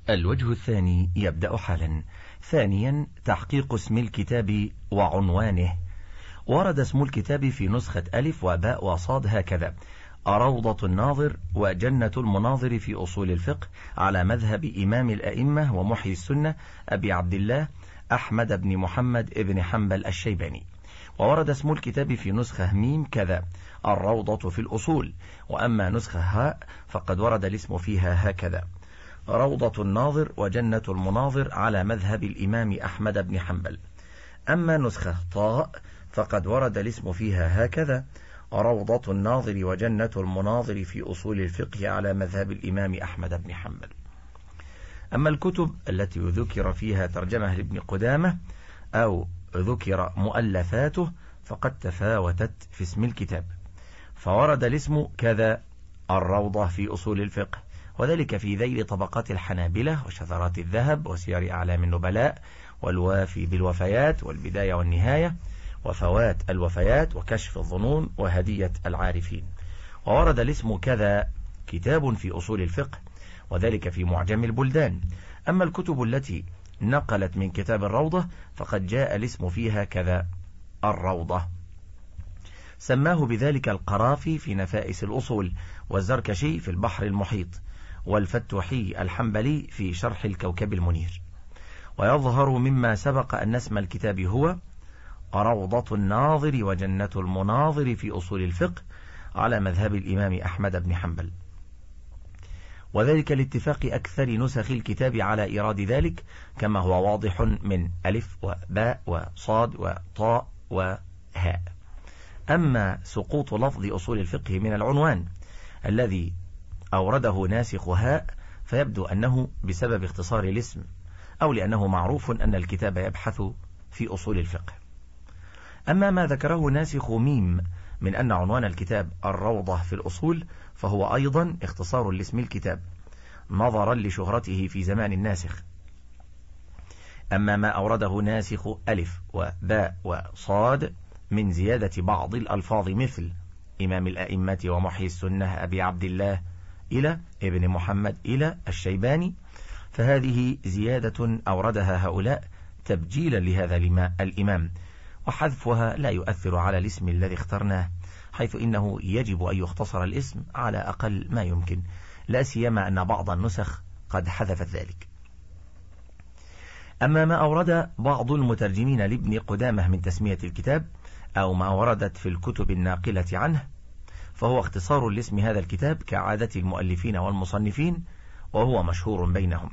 الوجه الثاني يبدأ حالا. ثانيا، تحقيق اسم الكتاب وعنوانه. ورد اسم الكتاب في نسخة ألف وباء وصاد هكذا: روضة الناظر وجنة المناظر في أصول الفقه على مذهب إمام الأئمة ومحيي السنة أبي عبد الله أحمد بن محمد بن حنبل الشيباني. وورد اسم الكتاب في نسخة ميم كذا: الروضة في الأصول. وأما نسخة هاء فقد ورد الاسم فيها هكذا: روضة الناظر وجنة المناظر على مذهب الإمام أحمد بن حنبل. أما نسخة طاء فقد ورد الاسم فيها هكذا: روضة الناظر وجنة المناظر في أصول الفقه على مذهب الإمام أحمد بن حنبل. أما الكتب التي ذكر فيها ترجمة لابن قدامة أو ذكر مؤلفاته فقد تفاوتت في اسم الكتاب، فورد الاسم كذا: الروضة في أصول الفقه، وذلك في ذيل طبقات الحنابلة وشذرات الذهب وسير أعلام النبلاء والوافي بالوفيات والبداية والنهاية وفوات الوفيات وكشف الظنون وهدية العارفين. وورد الاسم كذا: كتاب في أصول الفقه، وذلك في معجم البلدان. أما الكتب التي نقلت من كتاب الروضة فقد جاء الاسم فيها كذا: الروضة. سماه بذلك القرافي في نفائس الأصول، والزركشي في البحر المحيط، والفتوحي الحنبلي في شرح الكوكب المنير. ويظهر مما سبق أن اسم الكتاب هو روضة الناظر وجنة المناظر في أصول الفقه على مذهب الإمام أحمد بن حنبل، وذلك لاتفاق أكثر نسخ الكتاب على إيراد ذلك، كما هو واضح من ألف وباء وصاد وطاء وهاء. أما سقوط لفظ أصول الفقه من العنوان الذي أورده ناسخ هاء فيبدو أنه بسبب اختصار الاسم، أو لأنه معروف أن الكتاب يبحث في أصول الفقه. أما ما ذكره ناسخ ميم من أن عنوان الكتاب الروضة في الأصول فهو أيضا اختصار لاسم الكتاب نظرا لشهرته في زمان الناسخ. أما ما أورده ناسخ ألف وباء وصاد من زيادة بعض الألفاظ مثل إمام الأئمة ومحيي السنة أبي عبد الله إلى ابن محمد إلى الشيباني، فهذه زيادة أوردها هؤلاء تبجيلا لهذا الإمام، وحذفها لا يؤثر على الاسم الذي اخترناه، حيث إنه يجب أن يختصر الاسم على أقل ما يمكن، لا سيما أن بعض النسخ قد حذفت ذلك. أما ما أورد بعض المترجمين لابن قدامة من تسمية الكتاب أو ما وردت في الكتب الناقلة عنه فهو اختصار لاسم هذا الكتاب كعادة المؤلفين والمصنفين، وهو مشهور بينهم.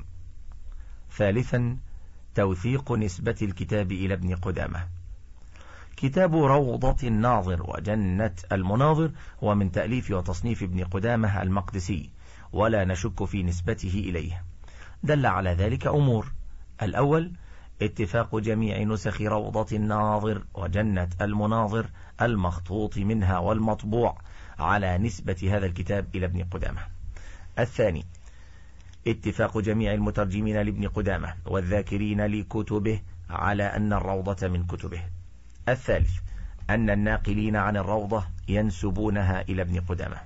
ثالثا، توثيق نسبة الكتاب إلى ابن قدامة. كتاب روضة الناظر وجنة المناظر هو من تأليف وتصنيف ابن قدامة المقدسي، ولا نشك في نسبته إليه. دل على ذلك أمور: الأول، اتفاق جميع نسخ روضة الناظر وجنة المناظر المخطوط منها والمطبوع على نسبة هذا الكتاب إلى ابن قدامة. الثاني، اتفاق جميع المترجمين لابن قدامة والذاكرين لكتبه على أن الروضة من كتبه. الثالث، أن الناقلين عن الروضة ينسبونها إلى ابن قدامة.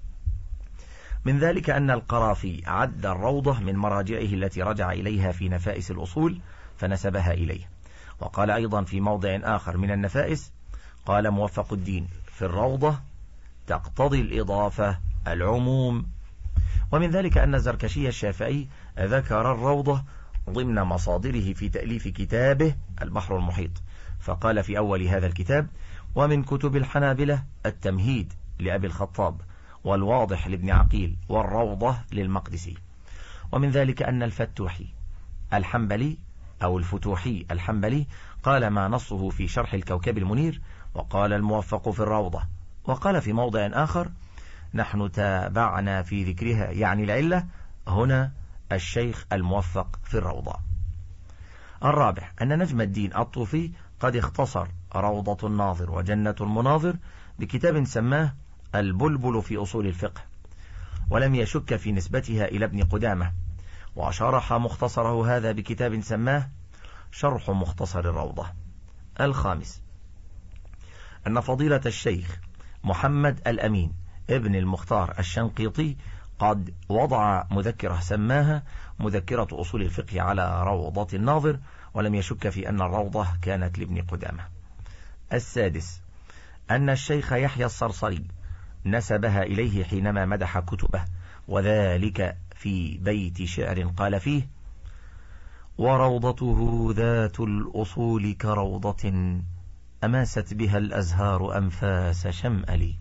من ذلك أن القرافي عد الروضة من مراجعه التي رجع إليها في نفائس الأصول فنسبها إليه. وقال أيضا في موضع آخر من النفائس: قال موفق الدين في الروضة تقتضي الإضافة العموم. ومن ذلك أن الزركشي الشافعي ذكر الروضة ضمن مصادره في تأليف كتابه البحر المحيط، فقال في أول هذا الكتاب: ومن كتب الحنابلة التمهيد لأبي الخطاب، والواضح لابن عقيل، والروضة للمقدسي. ومن ذلك أن الفتوحي الحنبلي أو الفتوحي الحنبلي قال ما نصه في شرح الكوكب المنير، وقال الموفق في الروضة. وقال في موضع آخر: نحن تابعنا في ذكرها، يعني العلة هنا الشيخ الموفق في الروضة. الرابع، أن نجم الدين الطوفي قد اختصر روضة الناظر وجنة المناظر بكتاب سماه البلبل في أصول الفقه، ولم يشك في نسبتها إلى ابن قدامة، وشرح مختصره هذا بكتاب سماه شرح مختصر الروضة. الخامس، أن فضيلة الشيخ محمد الأمين ابن المختار الشنقيطي قد وضع مذكرة سماها مذكرة أصول الفقه على روضة الناظر، ولم يشك في أن الروضة كانت لابن قدامة. السادس أن الشيخ يحيى الصرصري نسبها إليه حينما مدح كتبه، وذلك في بيت شعر قال فيه: وروضته ذات الأصول كروضة أماست بها الأزهار أنفاس شمألي.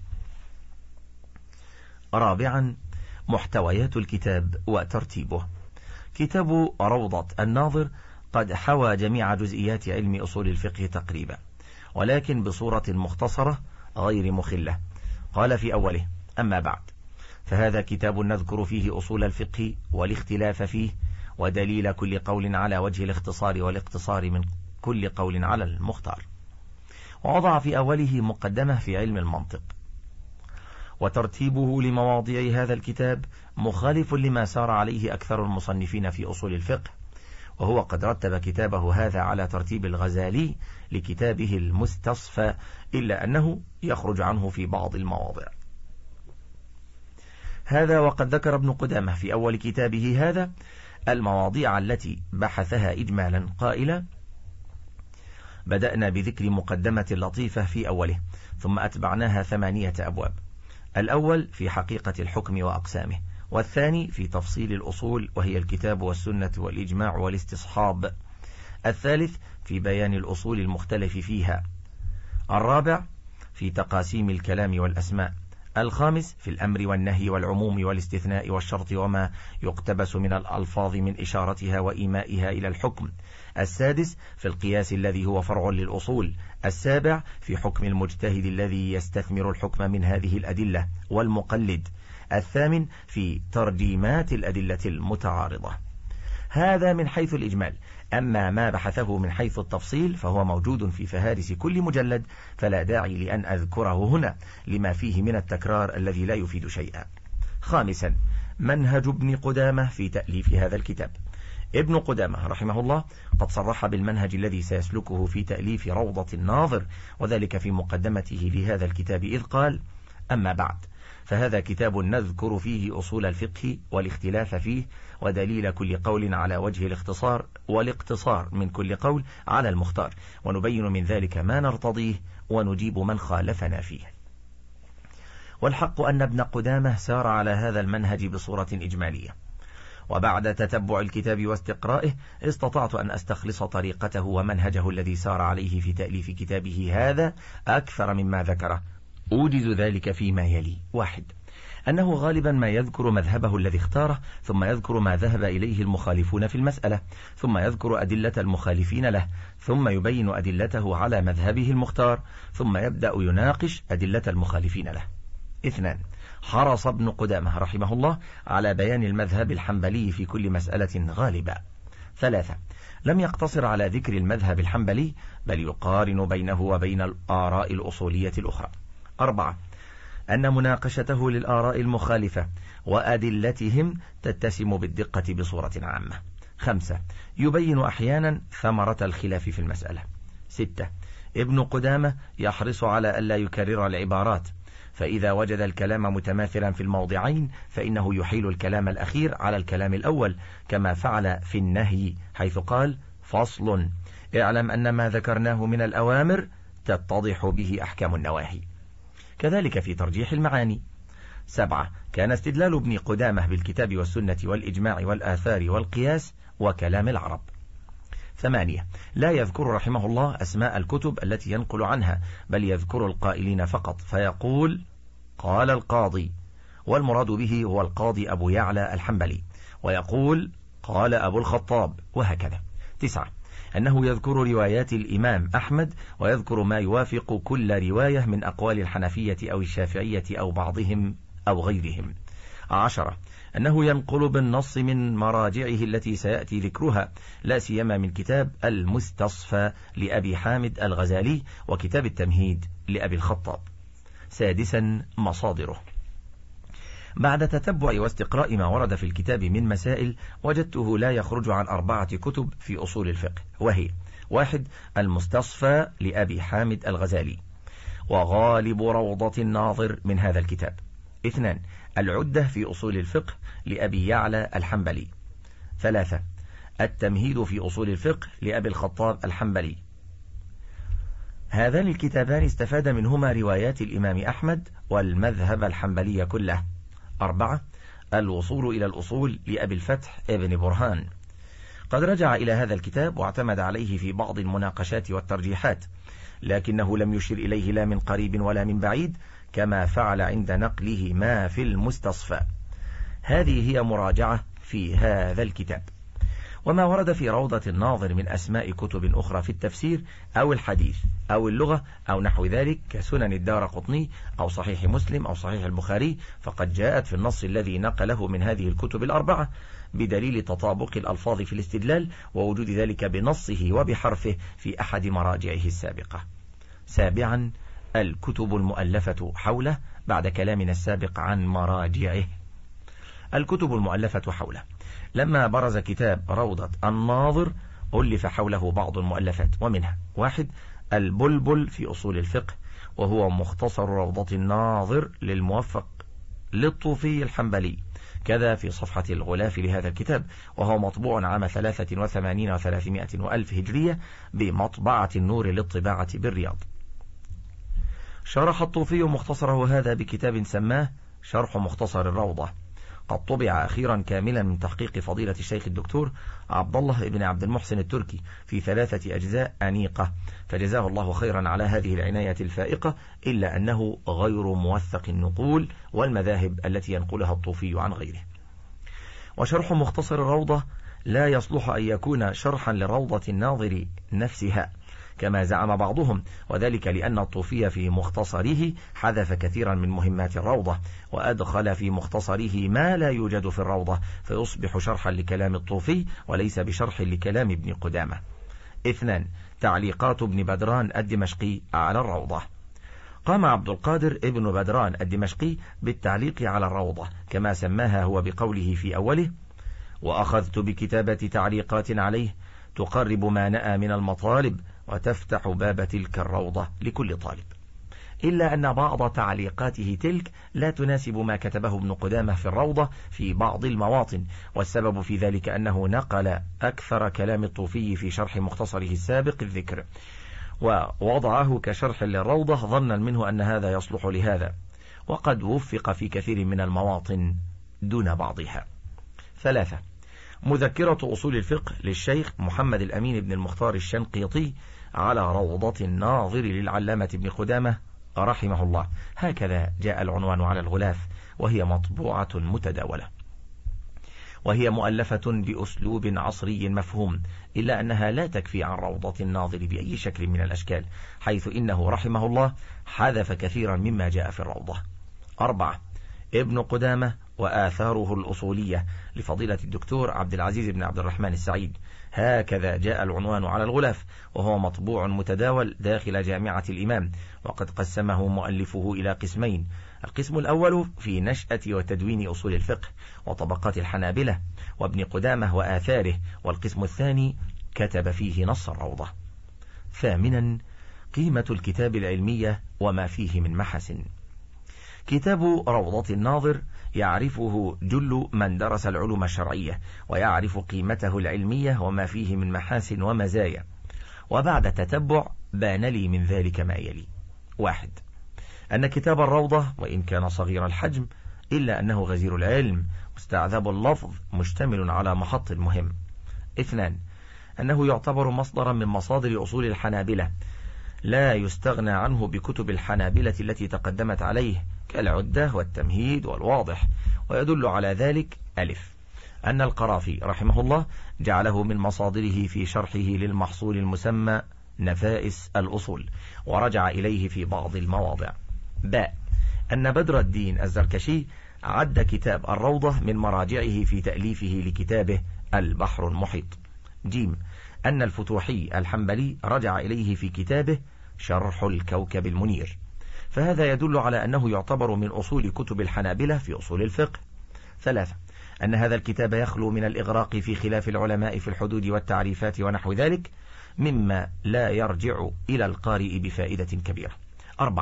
رابعا محتويات الكتاب وترتيبه. كتاب روضة الناظر قد حوى جميع جزئيات علم أصول الفقه تقريبا، ولكن بصورة مختصرة غير مخلة. قال في أوله: أما بعد، فهذا كتاب نذكر فيه أصول الفقه والاختلاف فيه ودليل كل قول على وجه الاختصار والاقتصار من كل قول على المختار. ووضع في أوله مقدمة في علم المنطق. وترتيبه لمواضيع هذا الكتاب مخالف لما سار عليه أكثر المصنفين في أصول الفقه، وهو قد رتب كتابه هذا على ترتيب الغزالي لكتابه المستصفى، إلا أنه يخرج عنه في بعض المواضع. هذا وقد ذكر ابن قدامة في أول كتابه هذا المواضيع التي بحثها إجمالا قائلا: بدأنا بذكر مقدمة لطيفة في أوله، ثم أتبعناها 8 أبواب. الأول في حقيقة الحكم وأقسامه، والثاني في تفصيل الأصول وهي الكتاب والسنة والإجماع والاستصحاب، الثالث في بيان الأصول المختلف فيها، الرابع في تقاسيم الكلام والأسماء، الخامس في الأمر والنهي والعموم والاستثناء والشرط وما يقتبس من الألفاظ من إشارتها وإيمائها إلى الحكم، السادس في القياس الذي هو فرع للأصول، السابع في حكم المجتهد الذي يستثمر الحكم من هذه الأدلة والمقلد، الثامن في ترجيمات الأدلة المتعارضة. هذا من حيث الإجمال. أما ما بحثه من حيث التفصيل فهو موجود في فهارس كل مجلد، فلا داعي لأن أذكره هنا لما فيه من التكرار الذي لا يفيد شيئا. خامسا منهج ابن قدامة في تأليف هذا الكتاب. ابن قدامة رحمه الله قد صرح بالمنهج الذي سيسلكه في تأليف روضة الناظر، وذلك في مقدمته لهذا الكتاب إذ قال: أما بعد، فهذا كتاب نذكر فيه أصول الفقه والاختلاف فيه ودليل كل قول على وجه الاختصار والاقتصار من كل قول على المختار، ونبين من ذلك ما نرتضيه ونجيب من خالفنا فيه. والحق أن ابن قدامة سار على هذا المنهج بصورة إجمالية، وبعد تتبع الكتاب واستقرائه استطعت أن أستخلص طريقته ومنهجه الذي سار عليه في تأليف كتابه هذا أكثر مما ذكره. أوجز ذلك فيما يلي: 1. أنه غالبا ما يذكر مذهبه الذي اختاره، ثم يذكر ما ذهب إليه المخالفون في المسألة، ثم يذكر أدلة المخالفين له، ثم يبين أدلته على مذهبه المختار، ثم يبدأ يناقش أدلة المخالفين له. 2. حرص ابن قدامة رحمه الله على بيان المذهب الحنبلي في كل مسألة غالبا. 3. لم يقتصر على ذكر المذهب الحنبلي، بل يقارن بينه وبين الآراء الأصولية الأخرى. 4. أن مناقشته للآراء المخالفة وأدلتهم تتسم بالدقة بصورة عامة. 5. يبين أحيانا ثمرة الخلاف في المسألة. 6. ابن قدامة يحرص على ألا يكرر العبارات، فإذا وجد الكلام متماثلا في الموضعين فإنه يحيل الكلام الأخير على الكلام الأول، كما فعل في النهي حيث قال: فصل: اعلم أن ما ذكرناه من الأوامر تتضح به أحكام النواهي. كذلك في ترجيح المعاني. 7. كان استدلال ابن قدامة بالكتاب والسنة والإجماع والآثار والقياس وكلام العرب. 8. لا يذكر رحمه الله أسماء الكتب التي ينقل عنها، بل يذكر القائلين فقط، فيقول: قال القاضي، والمراد به هو القاضي أبو يعلى الحنبلي، ويقول: قال أبو الخطاب، وهكذا. 9. أنه يذكر روايات الإمام أحمد، ويذكر ما يوافق كل رواية من أقوال الحنفية أو الشافعية أو بعضهم أو غيرهم. 10. أنه ينقل بالنص من مراجعه التي سيأتي ذكرها، لا سيما من كتاب المستصفى لأبي حامد الغزالي وكتاب التمهيد لأبي الخطاب. 6. مصادره. بعد تتبع واستقراء ما ورد في الكتاب من مسائل، وجدته لا يخرج عن 4 كتب في أصول الفقه، وهي: 1. المستصفى لأبي حامد الغزالي، وغالب روضة الناظر من هذا الكتاب. 2. العدة في أصول الفقه لأبي يعلى الحنبلي. 3. التمهيد في أصول الفقه لأبي الخطاب الحنبلي. هذان الكتابان استفاد منهما روايات الإمام أحمد والمذهب الحنبلي كله. 4. الوصول إلى الأصول لأبي الفتح ابن برهان. قد رجع إلى هذا الكتاب واعتمد عليه في بعض المناقشات والترجيحات، لكنه لم يشر إليه لا من قريب ولا من بعيد، كما فعل عند نقله ما في المستصفى. هذه هي مراجعة في هذا الكتاب. وما ورد في روضة الناظر من أسماء كتب أخرى في التفسير أو الحديث أو اللغة أو نحو ذلك كسنن الدارقطني أو صحيح مسلم أو صحيح البخاري، فقد جاءت في النص الذي نقله من هذه الكتب الأربعة، بدليل تطابق الألفاظ في الاستدلال ووجود ذلك بنصه وبحرفه في أحد مراجعه السابقة. 7. الكتب المؤلفة حوله، بعد كلامنا السابق عن مراجعه. الكتب المؤلفة حوله: لما برز كتاب روضة الناظر ألف حوله بعض المؤلفات، ومنها: 1. البلبل في أصول الفقه، وهو مختصر روضة الناظر للموفق للطوفي الحنبلي، كذا في صفحة الغلاف لهذا الكتاب، وهو مطبوع عام 83 و300 وألف هجرية بمطبعة النور للطباعة بالرياض. شرح الطوفي مختصره هذا بكتاب سماه شرح مختصر الروضة، قد طبع أخيرا كاملا من تحقيق فضيلة الشيخ الدكتور عبد الله بن عبد المحسن التركي في 3 أجزاء أنيقة، فجزاه الله خيرا على هذه العناية الفائقة، إلا أنه غير موثق النقول والمذاهب التي ينقلها الطوفي عن غيره. وشرح مختصر الروضة لا يصلح أن يكون شرحا لروضة الناظر نفسها كما زعم بعضهم، وذلك لأن الطوفي في مختصره حذف كثيرا من مهمات الروضة، وأدخل في مختصره ما لا يوجد في الروضة، فيصبح شرحا لكلام الطوفي وليس بشرح لكلام ابن قدامة. 2. تعليقات ابن بدران الدمشقي على الروضة. قام عبد القادر ابن بدران الدمشقي بالتعليق على الروضة كما سماها هو بقوله في أوله: وأخذت بكتابة تعليقات عليه تقرب ما نأى من المطالب وتفتح باب تلك الروضة لكل طالب، إلا أن بعض تعليقاته تلك لا تناسب ما كتبه ابن قدامة في الروضة في بعض المواطن، والسبب في ذلك أنه نقل أكثر كلام الطوفي في شرح مختصره السابق الذكر، ووضعه كشرح للروضة ظنا منه أن هذا يصلح لهذا، وقد وفق في كثير من المواطن دون بعضها. 3. مذكرة أصول الفقه للشيخ محمد الأمين بن المختار الشنقيطي على روضة الناظر للعلامة ابن قدامة رحمه الله، هكذا جاء العنوان على الغلاف، وهي مطبوعة متداولة، وهي مؤلفة بأسلوب عصري مفهوم، إلا أنها لا تكفي عن روضة الناظر بأي شكل من الأشكال، حيث إنه رحمه الله حذف كثيرا مما جاء في الروضة. 4. ابن قدامة وآثاره الأصولية لفضيلة الدكتور عبد العزيز بن عبد الرحمن السعيد، هكذا جاء العنوان على الغلاف، وهو مطبوع متداول داخل جامعة الإمام، وقد قسمه مؤلفه إلى قسمين: القسم الأول في نشأة وتدوين أصول الفقه وطبقات الحنابلة وابن قدامة وآثاره، والقسم الثاني كتب فيه نص الروضة. 8. قيمة الكتاب العلمية وما فيه من محاسن. كتاب روضة الناظر يعرفه جل من درس العلوم الشرعية، ويعرف قيمته العلمية وما فيه من محاسن ومزايا، وبعد تتبع بان لي من ذلك ما يلي: 1. أن كتاب الروضة وإن كان صغير الحجم إلا أنه غزير العلم مستعذب اللفظ مشتمل على محط مهم. 2. أنه يعتبر مصدرا من مصادر أصول الحنابلة لا يستغنى عنه بكتب الحنابلة التي تقدمت عليه كالعدة والتمهيد والواضح، ويدل على ذلك: 1. أن القرافي رحمه الله جعله من مصادره في شرحه للمحصول المسمى نفائس الأصول، ورجع إليه في بعض المواضع. ب. أن بدر الدين الزركشي عد كتاب الروضة من مراجعه في تأليفه لكتابه البحر المحيط. ج. أن الفتوحي الحنبلي رجع إليه في كتابه شرح الكوكب المنير، فهذا يدل على أنه يعتبر من أصول كتب الحنابلة في أصول الفقه. 3. أن هذا الكتاب يخلو من الإغراق في خلاف العلماء في الحدود والتعريفات ونحو ذلك، مما لا يرجع إلى القارئ بفائدة كبيرة. 4.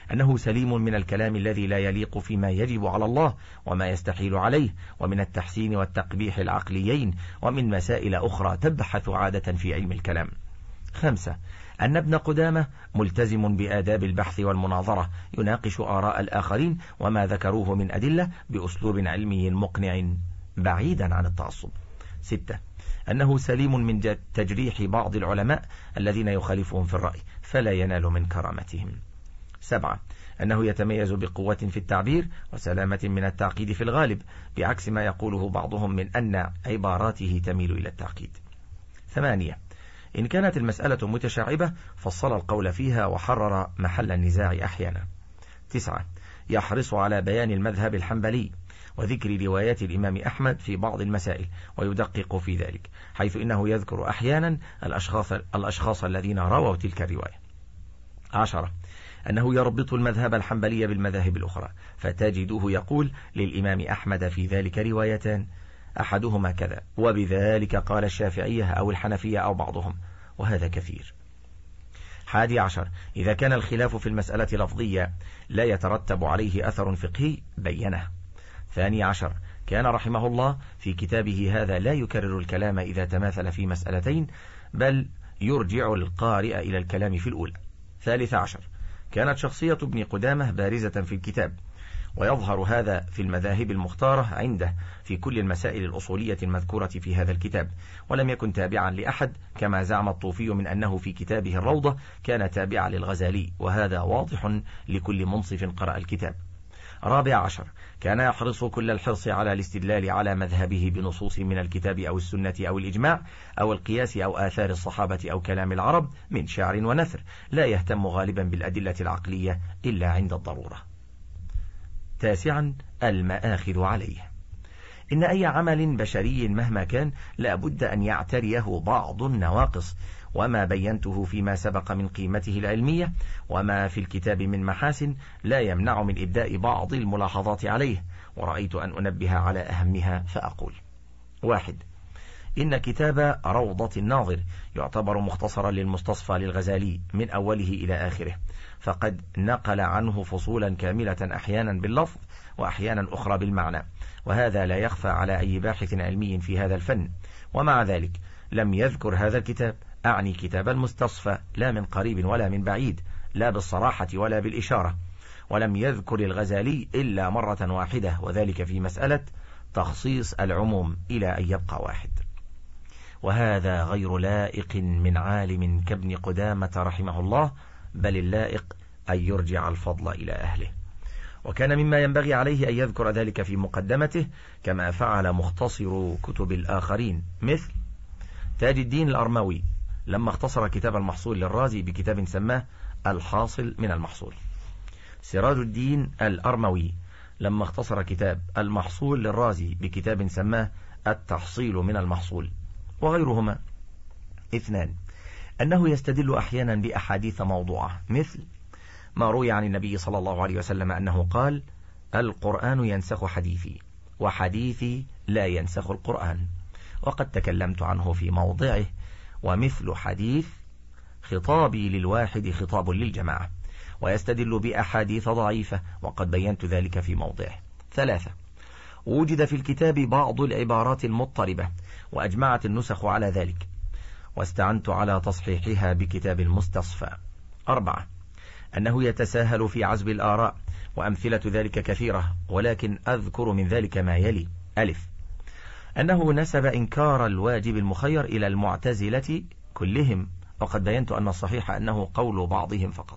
أنه سليم من الكلام الذي لا يليق فيما يجب على الله وما يستحيل عليه، ومن التحسين والتقبيح العقليين، ومن مسائل أخرى تبحث عادة في علم الكلام. 5. أن ابن قدامة ملتزم بآداب البحث والمناظرة، يناقش آراء الآخرين وما ذكروه من أدلة بأسلوب علمي مقنع بعيدا عن التعصب. 6. أنه سليم من تجريح بعض العلماء الذين يخالفهم في الرأي فلا ينال من كرامتهم. 7. أنه يتميز بقوة في التعبير وسلامة من التعقيد في الغالب، بعكس ما يقوله بعضهم من أن عباراته تميل إلى التعقيد. 8. إن كانت المسألة متشعبة فصل القول فيها وحرر محل النزاع أحيانا. 9. يحرص على بيان المذهب الحنبلي وذكر روايات الإمام أحمد في بعض المسائل ويدقق في ذلك، حيث إنه يذكر أحيانا الأشخاص الذين رووا تلك الرواية. 10. أنه يربط المذهب الحنبلي بالمذاهب الأخرى، فتجده يقول للإمام أحمد في ذلك روايتان أحدهما كذا وبذلك قال الشافعية أو الحنفية أو بعضهم، وهذا كثير. 11. إذا كان الخلاف في المسألة لفظية لا يترتب عليه أثر فقهي بينه. 12. كان رحمه الله في كتابه هذا لا يكرر الكلام إذا تماثل في مسألتين، بل يرجع القارئ إلى الكلام في الأولى. 13. كانت شخصية ابن قدامة بارزة في الكتاب، ويظهر هذا في المذاهب المختارة عنده في كل المسائل الأصولية المذكورة في هذا الكتاب، ولم يكن تابعا لأحد كما زعم الطوفي من أنه في كتابه الروضة كان تابعا للغزالي، وهذا واضح لكل منصف قرأ الكتاب. 14. كان يحرص كل الحرص على الاستدلال على مذهبه بنصوص من الكتاب أو السنة أو الإجماع أو القياس أو آثار الصحابة أو كلام العرب من شعر ونثر، لا يهتم غالبا بالأدلة العقلية إلا عند الضرورة. 9. المآخذ عليه. إن أي عمل بشري مهما كان لا بد أن يعتريه بعض النواقص، وما بينته فيما سبق من قيمته العلمية وما في الكتاب من محاسن لا يمنع من إبداء بعض الملاحظات عليه، ورأيت أن أنبه على أهمها فأقول: 1. إن كتاب روضة الناظر يعتبر مختصرا للمستصفى للغزالي من أوله إلى آخره، فقد نقل عنه فصولا كاملة أحيانا باللفظ وأحيانا أخرى بالمعنى، وهذا لا يخفى على أي باحث علمي في هذا الفن. ومع ذلك لم يذكر هذا الكتاب، أعني كتاب المستصفى، لا من قريب ولا من بعيد، لا بالصراحة ولا بالإشارة، ولم يذكر الغزالي إلا مرة واحدة، وذلك في مسألة تخصيص العموم إلى أن يبقى واحد، وهذا غير لائق من عالم كابن قدامة رحمه الله، بل اللائق أن يرجع الفضل إلى أهله. وكان مما ينبغي عليه أن يذكر ذلك في مقدمته كما فعل مختصر كتب الآخرين، مثل تاج الدين الأرموي لما اختصر كتاب المحصول للرازي بكتاب سماه الحاصل من المحصول، سراج الدين الأرموي لما اختصر كتاب المحصول للرازي بكتاب سماه التحصيل من المحصول، وغيرهما. 2. أنه يستدل أحيانا بأحاديث موضوعة، مثل ما روي عن النبي صلى الله عليه وسلم أنه قال: القرآن ينسخ حديثي وحديثي لا ينسخ القرآن، وقد تكلمت عنه في موضعه، ومثل حديث خطابي للواحد خطاب للجماعة، ويستدل بأحاديث ضعيفة، وقد بينت ذلك في موضعه. 3. وجد في الكتاب بعض العبارات المضطربة وأجمعت النسخ على ذلك، واستعنت على تصحيحها بكتاب المستصفى. 4. أنه يتساهل في عزب الآراء، وأمثلة ذلك كثيرة، ولكن أذكر من ذلك ما يلي: 1. أنه نسب إنكار الواجب المخير إلى المعتزلة كلهم، وقد بينت أن الصحيح أنه قول بعضهم فقط.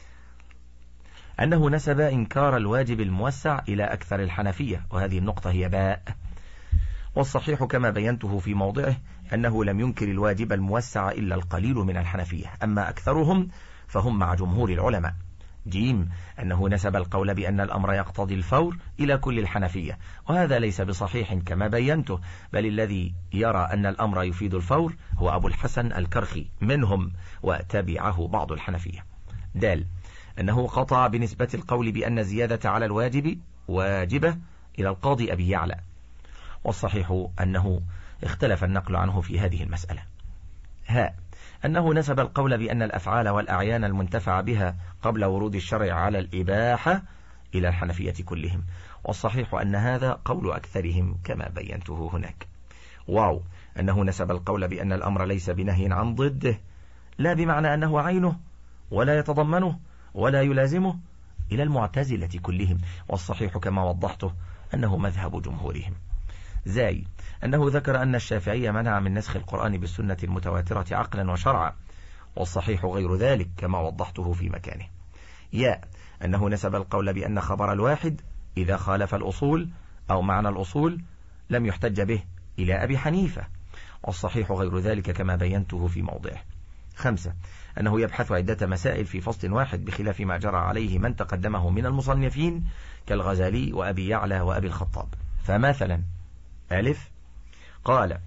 أنه نسب إنكار الواجب الموسع إلى أكثر الحنفية، وهذه النقطة هي باء، والصحيح كما بينته في موضعه أنه لم ينكر الواجب الموسع إلا القليل من الحنفية، أما أكثرهم فهم مع جمهور العلماء. جيم. أنه نسب القول بأن الأمر يقتضي الفور إلى كل الحنفية، وهذا ليس بصحيح كما بينته، بل الذي يرى أن الأمر يفيد الفور هو أبو الحسن الكرخي منهم، وتبعه بعض الحنفية. د. أنه قطع بنسبة القول بأن الزيادة على الواجب واجبة إلى القاضي أبي يعلى، والصحيح أنه اختلف النقل عنه في هذه المسألة. ها. أنه نسب القول بأن الأفعال والأعيان المنتفع بها قبل ورود الشرع على الإباحة إلى الحنفية كلهم، والصحيح أن هذا قول أكثرهم كما بينته هناك. واو، أنه نسب القول بأن الأمر ليس بنهي عن ضده، لا بمعنى أنه عينه ولا يتضمنه ولا يلازمه، إلى المعتزلة كلهم، والصحيح كما وضحته أنه مذهب جمهورهم. زاي، أنه ذكر أن الشافعي منع من نسخ القرآن بالسنة المتواترة عقلا وشرعا، والصحيح غير ذلك كما وضحته في مكانه. يا، أنه نسب القول بأن خبر الواحد إذا خالف الأصول أو معنى الأصول لم يحتج به إلى أبي حنيفة، والصحيح غير ذلك كما بينته في موضعه. 5، أنه يبحث عدة مسائل في فصل واحد بخلاف ما جرى عليه من تقدمه من المصنفين كالغزالي وأبي يعلى وأبي الخطاب. فمثلا: ألف، قال: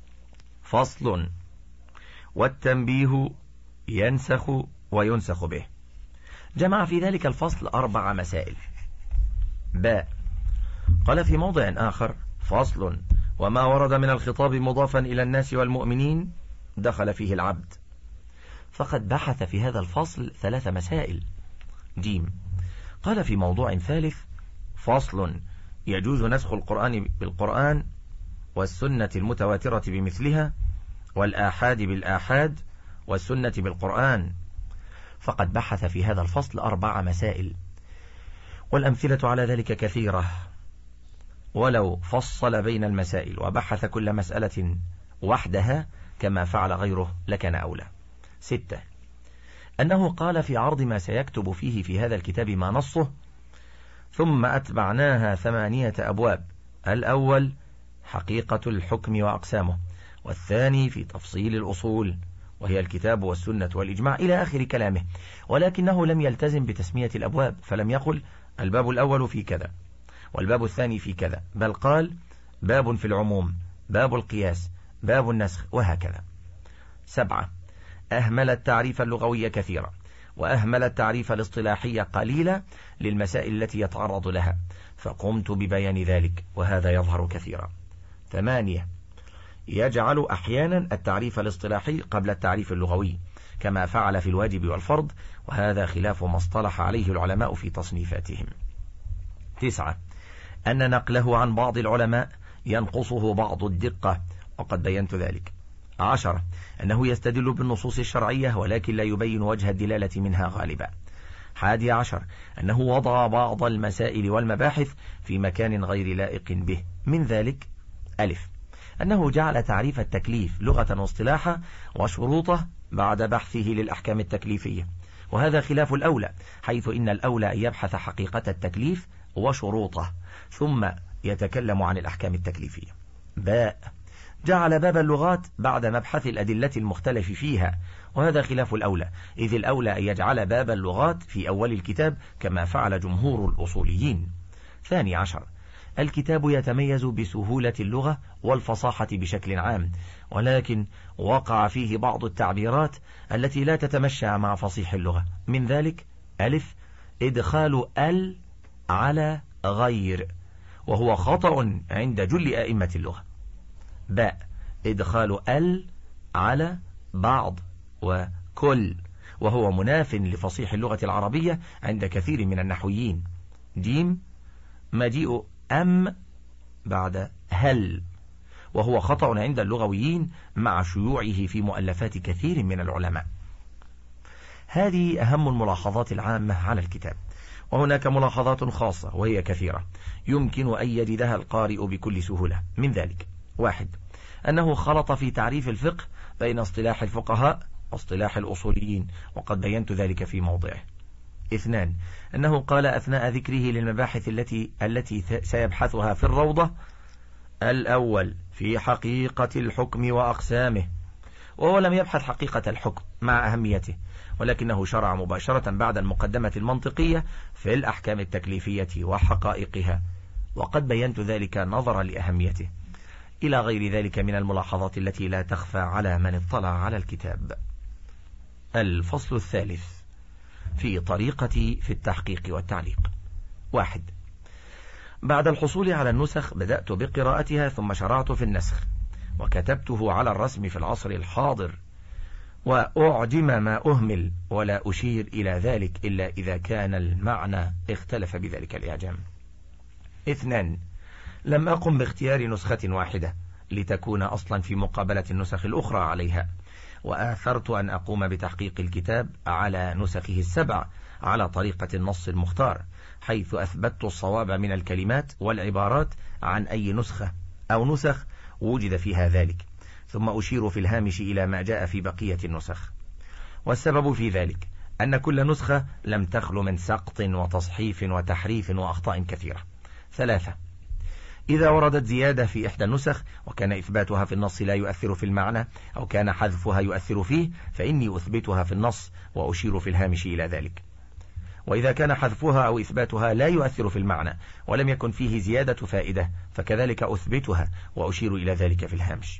فصل: والتنبيه ينسخ وينسخ به، جمع في ذلك الفصل 4 مسائل. باء، قال في موضع آخر: فصل: وما ورد من الخطاب مضافا إلى الناس والمؤمنين دخل فيه العبد، فقد بحث في هذا الفصل 3 مسائل. جيم، قال في موضوع ثالث: فصل: يجوز نسخ القرآن بالقرآن والسنة المتواترة بمثلها والآحاد بالآحاد والسنة بالقرآن، فقد بحث في هذا الفصل 4 مسائل، والأمثلة على ذلك كثيرة، ولو فصل بين المسائل وبحث كل مسألة وحدها كما فعل غيره لكان أولى. 6، أنه قال في عرض ما سيكتب فيه في هذا الكتاب ما نصه: ثم أتبعناها 8 أبواب، الأول حقيقة الحكم وأقسامه، والثاني في تفصيل الأصول وهي الكتاب والسنة والإجماع، إلى آخر كلامه، ولكنه لم يلتزم بتسمية الأبواب، فلم يقل الباب الأول في كذا والباب الثاني في كذا، بل قال باب في العموم، باب القياس، باب النسخ، وهكذا. 7، أهمل التعريف اللغوي كثيرا، وأهمل التعريف الاصطلاحي قليلا للمسائل التي يتعرض لها، فقمت ببيان ذلك وهذا يظهر كثيرا. 8، يجعل أحيانا التعريف الاصطلاحي قبل التعريف اللغوي كما فعل في الواجب والفرض، وهذا خلاف ما اصطلح عليه العلماء في تصنيفاتهم. 9، أن نقله عن بعض العلماء ينقصه بعض الدقة، وقد بينت ذلك. 10، أنه يستدل بالنصوص الشرعية ولكن لا يبين وجه الدلالة منها غالبا. 11، أنه وضع بعض المسائل والمباحث في مكان غير لائق به، من ذلك: ألف، أنه جعل تعريف التكليف لغة واصطلاحا وشروطه بعد بحثه للأحكام التكليفية، وهذا خلاف الأولى، حيث إن الأولى أن يبحث حقيقة التكليف وشروطه ثم يتكلم عن الأحكام التكليفية. باء، جعل باب اللغات بعد مبحث الأدلة المختلف فيها، وهذا خلاف الأولى، إذ الأولى أن يجعل باب اللغات في أول الكتاب كما فعل جمهور الأصوليين. 12، الكتاب يتميز بسهولة اللغة والفصاحة بشكل عام، ولكن وقع فيه بعض التعبيرات التي لا تتمشى مع فصيح اللغة، من ذلك: ألف، إدخال ال على غير، وهو خطأ عند جل أئمة اللغة. باء، إدخال ال على بعض وكل، وهو مناف لفصيح اللغة العربية عند كثير من النحويين. جيم، مجيء أم بعد هل، وهو خطأ عند اللغويين مع شيوعه في مؤلفات كثير من العلماء. هذه أهم الملاحظات العامة على الكتاب، وهناك ملاحظات خاصة وهي كثيرة يمكن أن يجدها القارئ بكل سهولة، من ذلك: 1، أنه خلط في تعريف الفقه بين اصطلاح الفقهاء واصطلاح الأصوليين، وقد بينت ذلك في موضعه. 2، أنه قال أثناء ذكره للمباحث التي سيبحثها في الروضة: الأول في حقيقة الحكم وأقسامه، وهو لم يبحث حقيقة الحكم مع أهميته، ولكنه شرع مباشرة بعد المقدمة المنطقية في الأحكام التكليفية وحقائقها، وقد بينت ذلك نظرا لأهميته، إلى غير ذلك من الملاحظات التي لا تخفى على من اطلع على الكتاب. الفصل الثالث في طريقتي في التحقيق والتعليق. 1، بعد الحصول على النسخ بدأت بقراءتها ثم شرعت في النسخ، وكتبته على الرسم في العصر الحاضر، وأعجم ما أهمل، ولا أشير إلى ذلك إلا إذا كان المعنى اختلف بذلك الإعجام. 2. لم أقم باختيار نسخة واحدة لتكون أصلا في مقابلة النسخ الأخرى عليها، وآثرت أن أقوم بتحقيق الكتاب على نسخه 7 على طريقة النص المختار، حيث أثبتت الصواب من الكلمات والعبارات عن أي نسخة أو نسخ وجد فيها ذلك، ثم أشير في الهامش إلى ما جاء في بقية النسخ. والسبب في ذلك أن كل نسخة لم تخل من سقط وتصحيف وتحريف وأخطاء كثيرة. 3. إذا وردت زيادة في إحدى النسخ وكان إثباتها في النص لا يؤثر في المعنى، أو كان حذفها يؤثر فيه، فإني أثبتها في النص وأشير في الهامش إلى ذلك. وإذا كان حذفها أو إثباتها لا يؤثر في المعنى ولم يكن فيه زيادة فائدة، فكذلك أثبتها وأشير إلى ذلك في الهامش.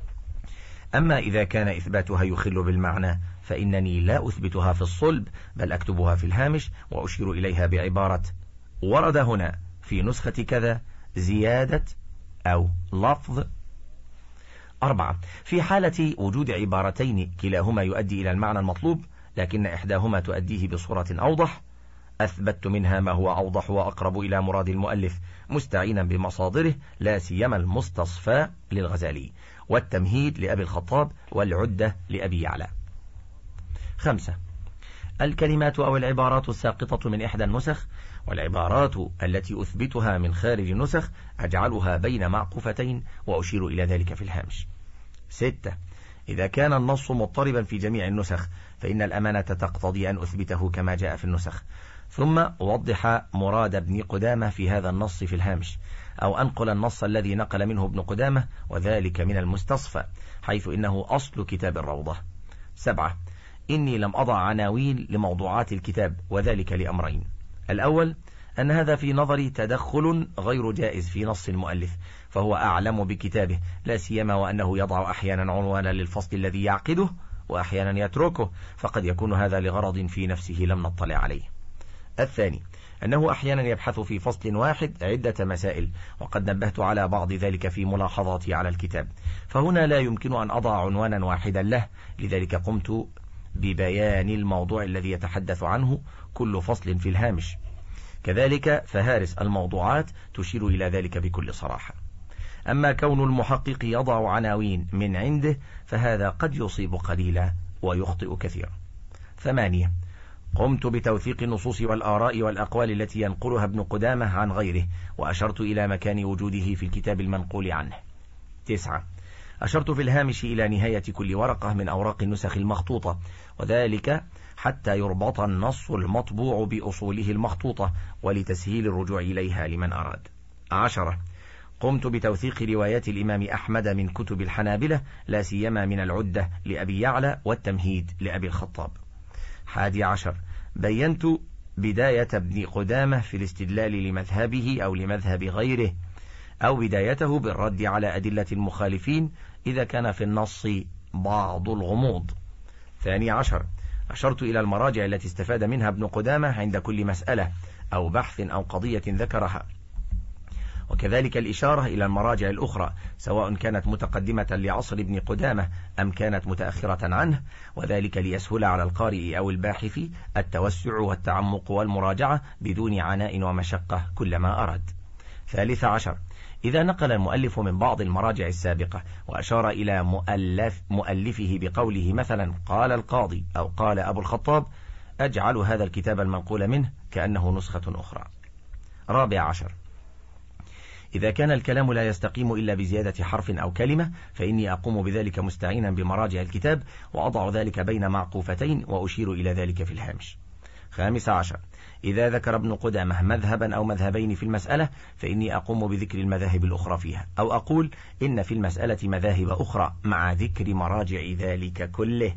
أما إذا كان إثباتها يخل بالمعنى فإنني لا أثبتها في الصلب، بل أكتبها في الهامش وأشير إليها بعبارة: ورد هنا في نسخة كذا زيادة أو لفظ. 4. في حالة وجود عبارتين كلاهما يؤدي إلى المعنى المطلوب لكن إحداهما تؤديه بصورة أوضح، أثبت منها ما هو أوضح وأقرب إلى مراد المؤلف، مستعينا بمصادره، لا سيما المستصفى للغزالي، والتمهيد لأبي الخطاب، والعدة لأبي يعلى. 5. الكلمات أو العبارات الساقطة من إحدى النسخ والعبارات التي أثبتها من خارج النسخ أجعلها بين معقوفتين وأشير إلى ذلك في الهامش. 6. إذا كان النص مضطربا في جميع النسخ فإن الأمانة تقتضي أن أثبته كما جاء في النسخ، ثم أوضح مراد ابن قدامة في هذا النص في الهامش، أو أنقل النص الذي نقل منه ابن قدامة، وذلك من المستصفى، حيث إنه أصل كتاب الروضة. 7. إني لم أضع عناوين لموضوعات الكتاب، وذلك لأمرين: الأول أن هذا في نظري تدخل غير جائز في نص المؤلف، فهو أعلم بكتابه، لا سيما وأنه يضع أحيانا عنوانا للفصل الذي يعقده وأحيانا يتركه، فقد يكون هذا لغرض في نفسه لم نطلع عليه. الثاني أنه أحيانا يبحث في فصل واحد عدة مسائل، وقد نبهت على بعض ذلك في ملاحظاتي على الكتاب، فهنا لا يمكن أن أضع عنوانا واحدا له، لذلك قمت ببيان الموضوع الذي يتحدث عنه كل فصل في الهامش. كذلك فهارس الموضوعات تشير إلى ذلك بكل صراحة. أما كون المحقق يضع عناوين من عنده فهذا قد يصيب قليلا ويخطئ كثيرا. 8. قمت بتوثيق النصوص والآراء والأقوال التي ينقلها ابن قدامة عن غيره، وأشرت إلى مكان وجوده في الكتاب المنقول عنه. 9. أشرت في الهامش إلى نهاية كل ورقة من أوراق النسخ المخطوطة، وذلك حتى يربط النص المطبوع بأصوله المخطوطة ولتسهيل الرجوع إليها لمن أراد. 10. قمت بتوثيق روايات الإمام أحمد من كتب الحنابلة، لا سيما من العدة لأبي يعلى والتمهيد لأبي الخطاب. 11. بينت بداية ابن قدامة في الاستدلال لمذهبه أو لمذهب غيره، أو بدايته بالرد على أدلة المخالفين إذا كان في النص بعض الغموض. 12. أشرت إلى المراجع التي استفاد منها ابن قدامة عند كل مسألة أو بحث أو قضية ذكرها، وكذلك الإشارة إلى المراجع الأخرى سواء كانت متقدمة لعصر ابن قدامة أم كانت متأخرة عنه، وذلك ليسهل على القارئ أو الباحث التوسع والتعمق والمراجعة بدون عناء ومشقة كلما أراد. 13. إذا نقل المؤلف من بعض المراجع السابقة وأشار إلى مؤلفه بقوله مثلا قال القاضي أو قال أبو الخطاب، أجعل هذا الكتاب المنقول منه كأنه نسخة أخرى. 14. إذا كان الكلام لا يستقيم إلا بزيادة حرف أو كلمة فإني أقوم بذلك مستعينا بمراجع الكتاب، وأضع ذلك بين معقوفتين وأشير إلى ذلك في الهامش. 15. إذا ذكر ابن قدامة مذهبا أو مذهبين في المسألة فإني أقوم بذكر المذاهب الأخرى فيها، أو أقول إن في المسألة مذاهب أخرى مع ذكر مراجع ذلك كله.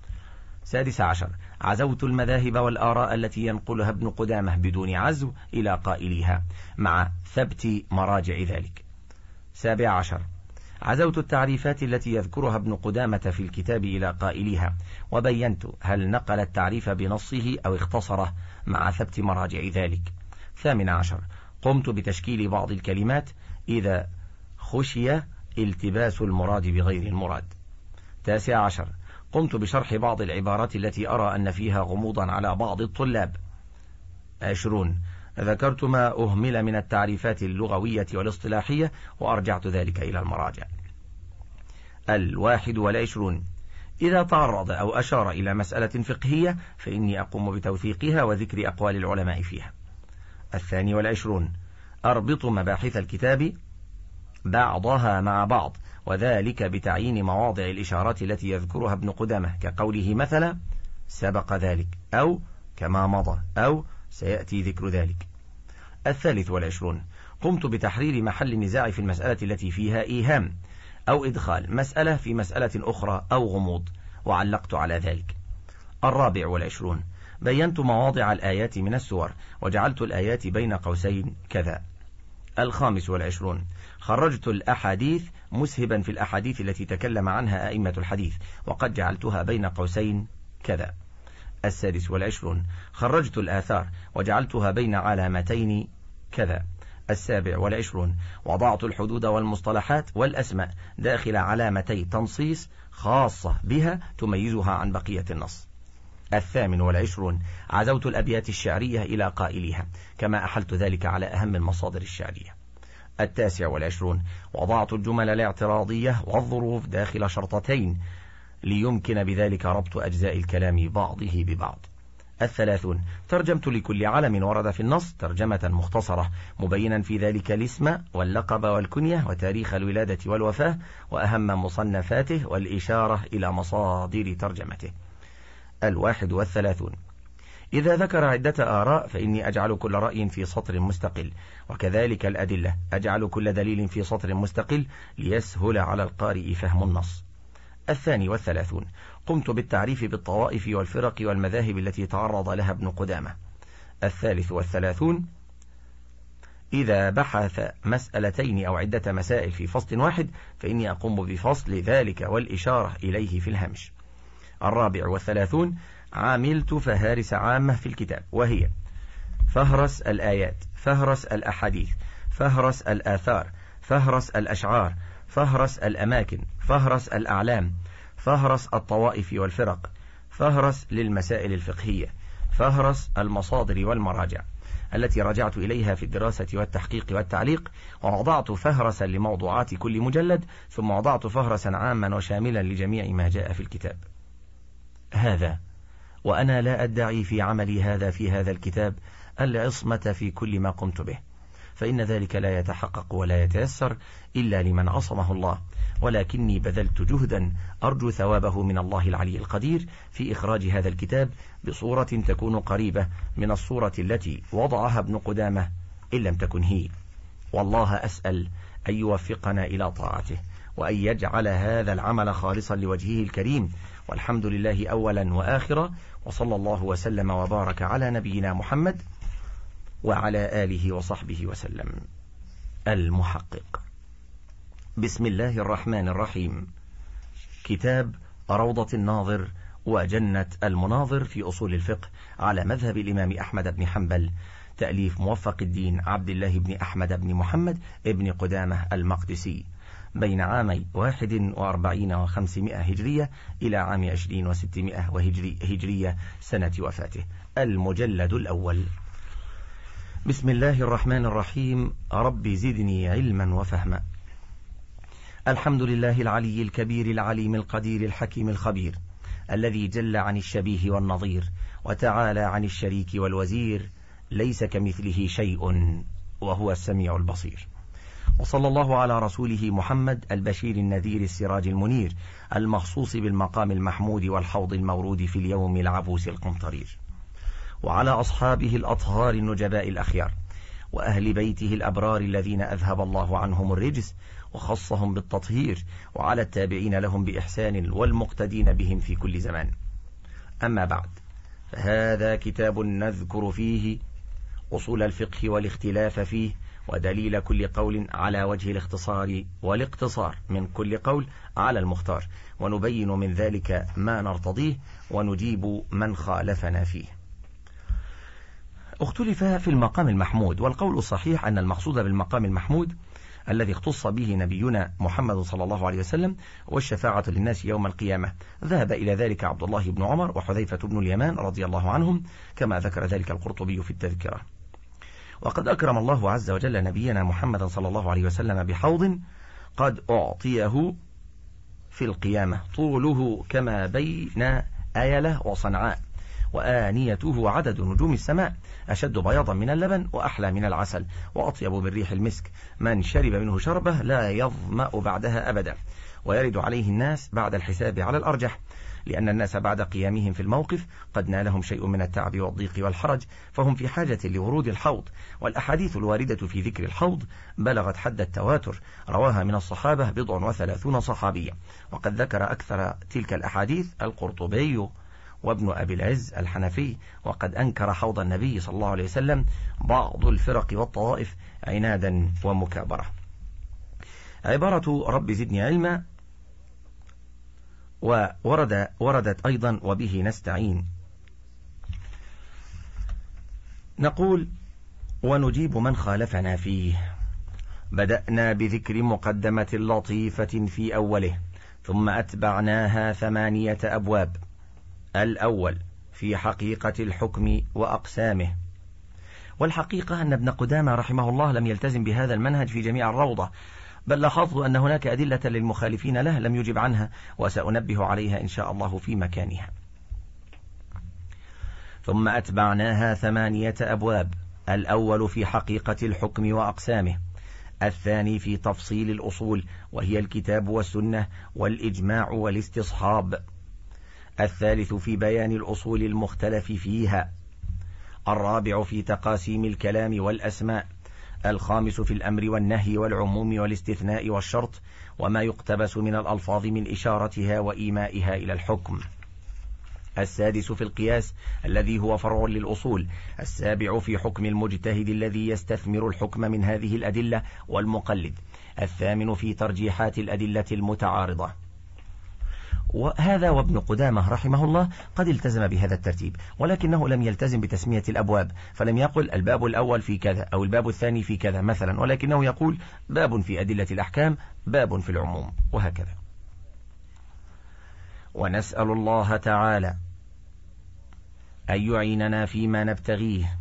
16. عزوت المذاهب والآراء التي ينقلها ابن قدامة بدون عزو إلى قائليها مع ثبت مراجع ذلك. 17. عزوت التعريفات التي يذكرها ابن قدامة في الكتاب إلى قائليها، وبينت هل نقل التعريف بنصه أو اختصره مع ثبت مراجع ذلك. 18. قمت بتشكيل بعض الكلمات إذا خشي التباس المراد بغير المراد. 19. قمت بشرح بعض العبارات التي أرى أن فيها غموضا على بعض الطلاب. 20. ذكرت ما أهمل من التعريفات اللغوية والاصطلاحية وأرجعت ذلك إلى المراجع. 21. إذا تعرض أو أشار إلى مسألة فقهية فإني أقوم بتوثيقها وذكر أقوال العلماء فيها. 22. أربط مباحث الكتاب بعضها مع بعض، وذلك بتعيين مواضع الإشارات التي يذكرها ابن قدامة، كقوله مثلا سبق ذلك، أو كما مضى، أو سيأتي ذكر ذلك. 23. قمت بتحرير محل النزاع في المسألة التي فيها إيهام أو إدخال مسألة في مسألة أخرى أو غموض، وعلقت على ذلك. 24. بينت مواضع الآيات من السور وجعلت الآيات بين قوسين كذا. 25. خرجت الأحاديث مسهبا في الأحاديث التي تكلم عنها أئمة الحديث وقد جعلتها بين قوسين كذا. 26. خرجت الآثار وجعلتها بين علامتين كذا. 27. وضعت الحدود والمصطلحات والأسماء داخل علامتي تنصيص خاصة بها تميزها عن بقية النص. 28. عزوت الأبيات الشعرية إلى قائلها كما أحلت ذلك على أهم المصادر الشعرية. 29. وضعت الجمل الاعتراضية والظروف داخل شرطتين ليمكن بذلك ربط أجزاء الكلام بعضه ببعض. 30. ترجمت لكل علم ورد في النص ترجمة مختصرة مبينا في ذلك الاسم واللقب والكنية وتاريخ الولادة والوفاة وأهم مصنفاته والإشارة إلى مصادر ترجمته. 31. إذا ذكر عدة آراء فإني أجعل كل رأي في سطر مستقل، وكذلك الأدلة أجعل كل دليل في سطر مستقل ليسهل على القارئ فهم النص. 32. قمت بالتعريف بالطوائف والفرق والمذاهب التي تعرض لها ابن قدامة. 33. إذا بحث مسألتين أو عدة مسائل في فصل واحد فإني أقوم بفصل ذلك والإشارة إليه في الهامش. 34. عملت فهارس عامة في الكتاب، وهي فهرس الآيات، فهرس الأحاديث، فهرس الآثار، فهرس الأشعار، فهرس الأماكن، فهرس الأعلام، فهرس الطوائف والفرق، فهرس للمسائل الفقهية، فهرس المصادر والمراجع التي رجعت إليها في الدراسة والتحقيق والتعليق، ووضعت فهرسا لموضوعات كل مجلد، ثم وضعت فهرسا عاما وشاملا لجميع ما جاء في الكتاب. هذا وأنا لا أدعي في عملي هذا في هذا الكتاب العصمة في كل ما قمت به، فإن ذلك لا يتحقق ولا يتيسر إلا لمن عصمه الله، ولكني بذلت جهدا أرجو ثوابه من الله العلي القدير في إخراج هذا الكتاب بصورة تكون قريبة من الصورة التي وضعها ابن قدامة إن لم تكن هي. والله أسأل أن يوفقنا إلى طاعته وأن يجعل هذا العمل خالصا لوجهه الكريم، والحمد لله أولا وآخرا، وصلى الله وسلم وبارك على نبينا محمد وعلى آله وصحبه وسلم. المحقق. بسم الله الرحمن الرحيم. كتاب روضة الناظر وجنة المناظر في أصول الفقه على مذهب الإمام أحمد بن حنبل، تأليف موفق الدين عبد الله بن أحمد بن محمد بن قدامة المقدسي، بين عامي 41 و500 هجرية إلى عام 20 و600 هجرية سنة وفاته. المجلد الأول. بسم الله الرحمن الرحيم. رب زدني علما وفهما. الحمد لله العلي الكبير العليم القدير الحكيم الخبير، الذي جل عن الشبيه والنظير وتعالى عن الشريك والوزير، ليس كمثله شيء وهو السميع البصير. وصلى الله على رسوله محمد البشير النذير السراج المنير، المخصوص بالمقام المحمود والحوض المورود في اليوم العبوس القمطرير، وعلى أصحابه الأطهار النجباء الأخيار، وأهل بيته الأبرار الذين أذهب الله عنهم الرجس وخصهم بالتطهير، وعلى التابعين لهم بإحسان والمقتدين بهم في كل زمان. أما بعد، فهذا كتاب نذكر فيه أصول الفقه والاختلاف فيه ودليل كل قول على وجه الاختصار والاقتصار من كل قول على المختار، ونبين من ذلك ما نرتضيه ونجيب من خالفنا فيه. اختلف في المقام المحمود، والقول الصحيح أن المقصود بالمقام المحمود الذي اختص به نبينا محمد صلى الله عليه وسلم، والشفاعة للناس يوم القيامة. ذهب إلى ذلك عبد الله بن عمر وحذيفة بن اليمان رضي الله عنهم، كما ذكر ذلك القرطبي في التذكرة. وقد أكرم الله عز وجل نبينا محمد صلى الله عليه وسلم بحوض قد أعطيه في القيامة، طوله كما بين أيلة وصنعاء، وآنيته عدد نجوم السماء، أشد بياضا من اللبن وأحلى من العسل، وأطيب من ريح المسك، من شرب منه شربة لا يظمأ بعدها أبدا. ويرد عليه الناس بعد الحساب على الأرجح، لأن الناس بعد قيامهم في الموقف قد نالهم شيء من التعب والضيق والحرج، فهم في حاجة لورود الحوض. والأحاديث الواردة في ذكر الحوض بلغت حد التواتر، رواها من الصحابة 37 صحابية. وقد ذكر أكثر تلك الأحاديث القرطبي وابن أبي العز الحنفي. وقد أنكر حوض النبي صلى الله عليه وسلم بعض الفرق والطوائف عنادا ومكابرة. عبارة رب زدني علما وردت أيضا وبه نستعين. نقول ونجيب من خالفنا فيه. بدأنا بذكر مقدمة لطيفة في أوله، ثم أتبعناها 8 أبواب. الأول في حقيقة الحكم وأقسامه. والحقيقة أن ابن قدامة رحمه الله لم يلتزم بهذا المنهج في جميع الروضة، بل لاحظت أن هناك أدلة للمخالفين له لم يجب عنها، وسأنبه عليها إن شاء الله في مكانها. ثم أتبعناها 8 أبواب. الأول في حقيقة الحكم وأقسامه، الثاني في تفصيل الأصول وهي الكتاب والسنة والإجماع والاستصحاب، الثالث في بيان الأصول المختلف فيها، الرابع في تقاسيم الكلام والأسماء، الخامس في الأمر والنهي والعموم والاستثناء والشرط وما يقتبس من الألفاظ من إشارتها وإيمائها إلى الحكم، السادس في القياس الذي هو فرع للأصول، السابع في حكم المجتهد الذي يستثمر الحكم من هذه الأدلة والمقلد، الثامن في ترجيحات الأدلة المتعارضة. وهذا وابن قدامة رحمه الله قد التزم بهذا الترتيب، ولكنه لم يلتزم بتسمية الأبواب، فلم يقل الباب الأول في كذا أو الباب الثاني في كذا مثلا، ولكنه يقول باب في أدلة الأحكام، باب في العموم، وهكذا. ونسأل الله تعالى أن يعيننا فيما نبتغيه.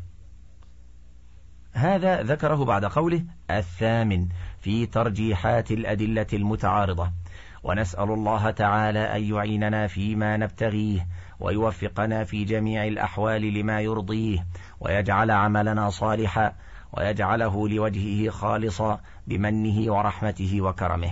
هذا ذكره بعد قوله الثامن في ترجيحات الأدلة المتعارضة. ونسأل الله تعالى أن يعيننا فيما نبتغيه، ويوفقنا في جميع الأحوال لما يرضيه، ويجعل عملنا صالحا، ويجعله لوجهه خالصا بمنه ورحمته وكرمه.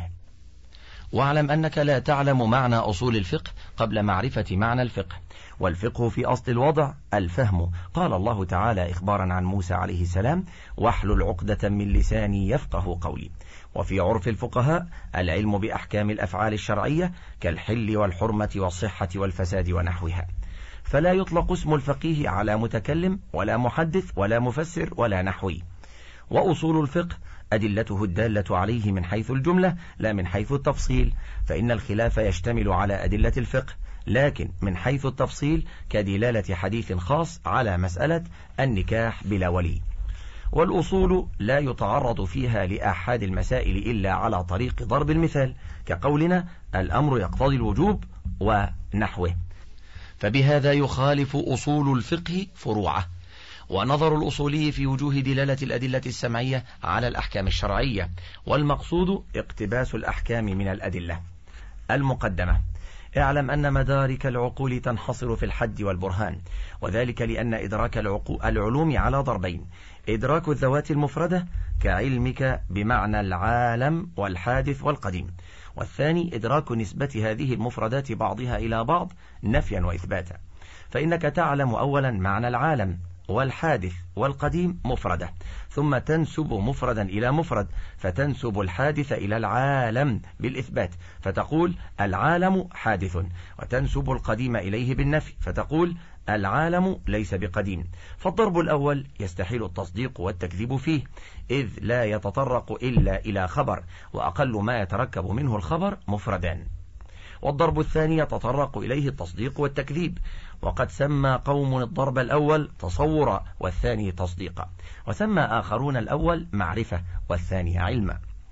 واعلم أنك لا تعلم معنى أصول الفقه قبل معرفة معنى الفقه، والفقه في أصل الوضع الفهم. قال الله تعالى إخبارا عن موسى عليه السلام: واحلل عقدة من لساني يفقه قولي. وفي عرف الفقهاء العلم بأحكام الأفعال الشرعية كالحل والحرمة والصحة والفساد ونحوها. فلا يطلق اسم الفقيه على متكلم ولا محدث ولا مفسر ولا نحوي. وأصول الفقه أدلته الدالة عليه من حيث الجملة لا من حيث التفصيل، فإن الخلاف يشتمل على أدلة الفقه، لكن من حيث التفصيل كدلالة حديث خاص على مسألة النكاح بلا ولي. والأصول لا يتعرض فيها لأحد المسائل إلا على طريق ضرب المثال، كقولنا الأمر يقتضي الوجوب ونحوه، فبهذا يخالف أصول الفقه فروعه. ونظر الأصولي في وجوه دلالة الأدلة السمعية على الأحكام الشرعية، والمقصود اقتباس الأحكام من الأدلة. المقدمة: اعلم أن مدارك العقول تنحصر في الحد والبرهان، وذلك لأن إدراك العلوم على ضربين: إدراك الذوات المفردة كعلمك بمعنى العالم والحادث والقديم، والثاني إدراك نسبة هذه المفردات بعضها إلى بعض نفيا وإثباتا. فإنك تعلم أولا معنى العالم والحادث والقديم مفردة، ثم تنسب مفردا إلى مفرد، فتنسب الحادث إلى العالم بالإثبات فتقول العالم حادث، وتنسب القديم إليه بالنفي فتقول العالم ليس بقديم. فالضرب الأول يستحيل التصديق والتكذيب فيه، إذ لا يتطرق إلا إلى خبر، وأقل ما يتركب منه الخبر مفردان. والضرب الثاني يتطرق إليه التصديق والتكذيب، وقد سمى قوم الضرب الأول تصورا والثاني تصديقا، وسمى آخرون الأول معرفة والثاني علما.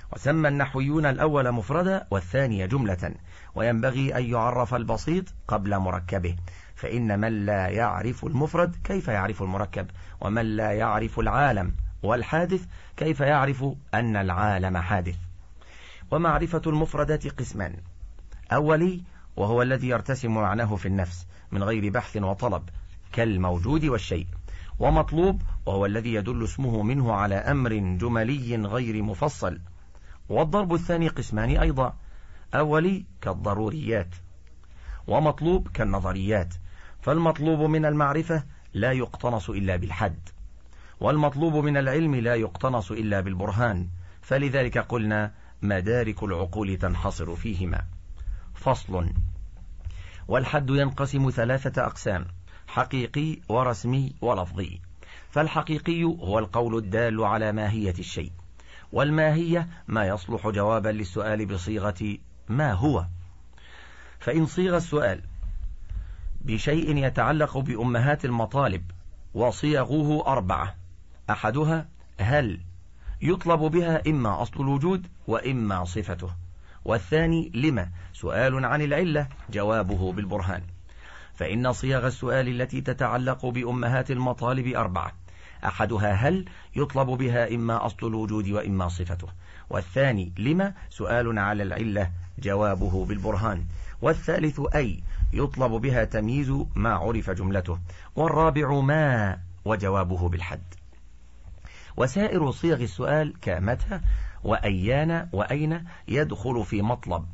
وسمى النحويون الأول مفردا والثاني جملة، وينبغي أن يعرف البسيط قبل مركبه، فإن من لا يعرف المفرد كيف يعرف المركب، ومن لا يعرف العالم والحادث كيف يعرف أن العالم حادث. ومعرفة المفردات قسمان: أولي وهو الذي يرتسم معناه في النفس من غير بحث وطلب كالموجود والشيء، ومطلوب وهو الذي يدل اسمه منه على أمر جملي غير مفصل. والضرب الثاني قسمان أيضا: أولي كالضروريات، ومطلوب كالنظريات. فالمطلوب من المعرفة لا يقتنص إلا بالحد، والمطلوب من العلم لا يقتنص إلا بالبرهان، فلذلك قلنا مدارك العقول تنحصر فيهما. فصل. والحد ينقسم 3 أقسام: حقيقي ورسمي ولفظي. فالحقيقي هو القول الدال على ماهية الشيء، والماهية ما يصلح جوابا للسؤال بصيغة ما هو. فإن صيغ السؤال بشيء يتعلق بأمهات المطالب، وصيغه 4: أحدها هل، يطلب بها إما أصل الوجود وإما صفته. والثاني لما، سؤال عن العلة، جوابه بالبرهان. فإن صيغ السؤال التي تتعلق بأمهات المطالب 4: أحدها هل، يطلب بها إما أصل الوجود وإما صفته. والثاني لما، سؤال على العلة، جوابه بالبرهان. والثالث أي، يطلب بها تمييز ما عرف جملته. والرابع ما، وجوابه بالحد. وسائر صيغ السؤال كمتى وأيان وأين يدخل في مطلب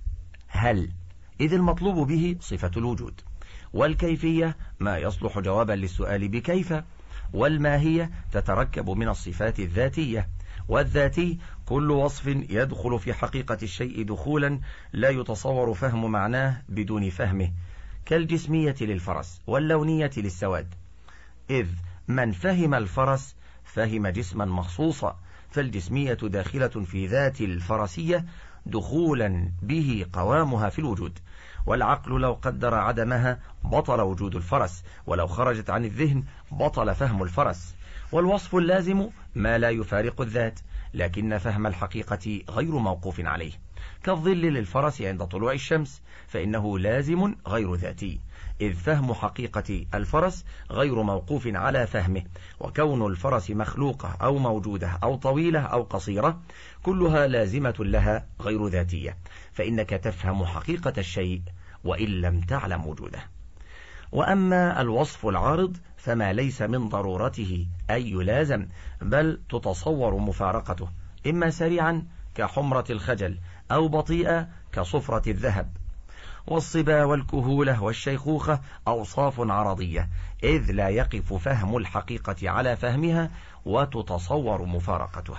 هل، إذ المطلوب به صفة الوجود. والكيفية ما يصلح جوابا للسؤال بكيف. والماهية تتركب من الصفات الذاتية. والذاتي كل وصف يدخل في حقيقة الشيء دخولا لا يتصور فهم معناه بدون فهمه، كالجسمية للفرس واللونية للسواد، إذ من فهم الفرس فهم جسما مخصوصا، فالجسمية داخلة في ذات الفرسية دخولا به قوامها في الوجود. والعقل لو قدر عدمها بطل وجود الفرس، ولو خرجت عن الذهن بطل فهم الفرس. والوصف اللازم ما لا يفارق الذات، لكن فهم الحقيقة غير موقوف عليه، كالظل للفرس عند طلوع الشمس، فإنه لازم غير ذاتي، إذ فهم حقيقة الفرس غير موقوف على فهمه. وكون الفرس مخلوقة أو موجودة أو طويلة أو قصيرة كلها لازمة لها غير ذاتية، فإنك تفهم حقيقة الشيء وإن لم تعلم وجوده. وأما الوصف العارض فما ليس من ضرورته أي يلازم، بل تتصور مفارقته، إما سريعا كحمرة الخجل، أو بطيئة كصفرة الذهب. والصبا والكهولة والشيخوخة أوصاف عرضية، إذ لا يقف فهم الحقيقة على فهمها وتتصور مفارقتها.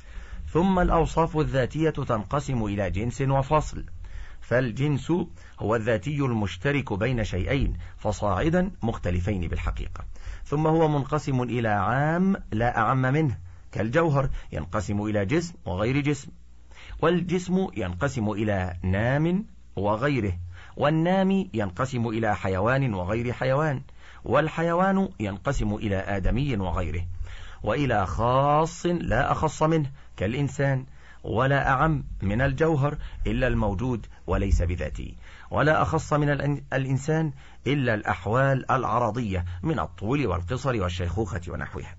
ثم الأوصاف الذاتية تنقسم إلى جنس وفصل. فالجنس هو الذاتي المشترك بين شيئين فصاعدا مختلفين بالحقيقة. ثم هو منقسم إلى عام لا أعم منه، كالجوهر ينقسم إلى جسم وغير جسم. والجسم ينقسم إلى نام وغيره، والنام ينقسم إلى حيوان وغير حيوان، والحيوان ينقسم إلى آدمي وغيره، وإلى خاص لا أخص منه كالإنسان، ولا أعم من الجوهر إلا الموجود وليس بذاته، ولا أخص من الإنسان إلا الأحوال العرضية من الطول والقصر والشيخوخة ونحوها.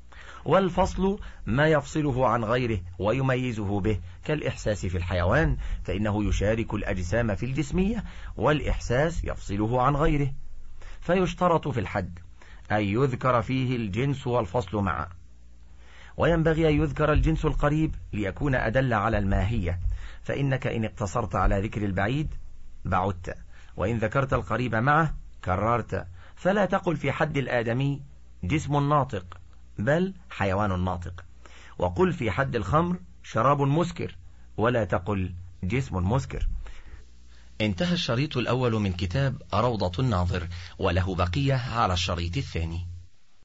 والفصل ما يفصله عن غيره ويميزه به، كالإحساس في الحيوان، فإنه يشارك الأجسام في الجسمية، والإحساس يفصله عن غيره. فيشترط في الحد أن يذكر فيه الجنس والفصل معا، وينبغي أن يذكر الجنس القريب ليكون أدل على الماهية، فإنك إن اقتصرت على ذكر البعيد بعدت، وإن ذكرت القريب معه كررت. فلا تقل في حد الآدمي جسم ناطق، بل حيوان ناطق. وقل في حد الخمر شراب مسكر، ولا تقل جسم مسكر. انتهى الشريط الأول من كتاب روضة الناظر، وله بقية على الشريط الثاني.